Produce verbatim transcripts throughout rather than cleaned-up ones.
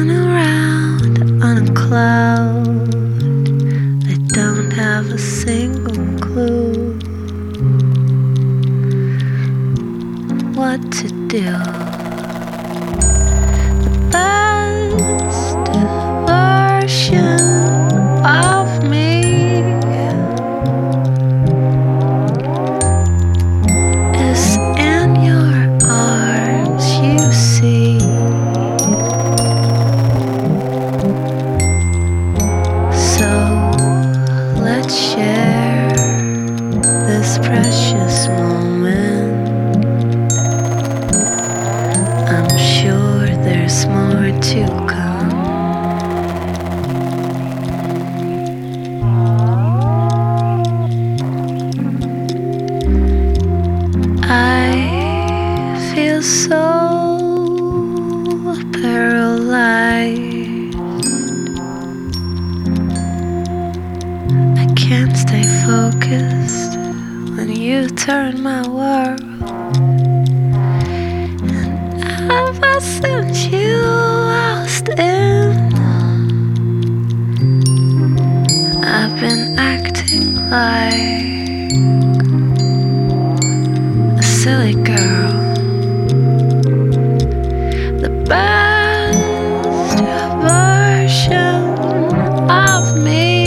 run around on a cloud. I don't have a single clue what to do. The best version of me is in your arms, you see. So let's share this precious moment. I'm sure there's more to come. I feel so paralyzed. I can't stay focused when you turn my world. And ever since you lost in, I've been acting like a silly girl. The best version of me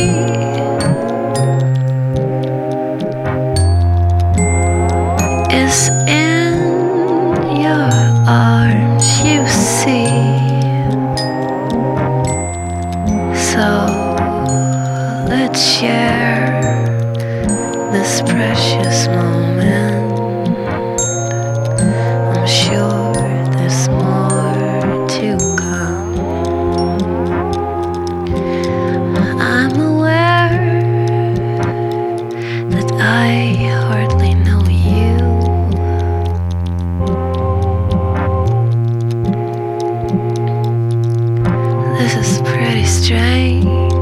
is in your arms, you see. So let's share this precious moment. I'm sure there's more to come. I'm aware that I hardly know you. This is pretty strange.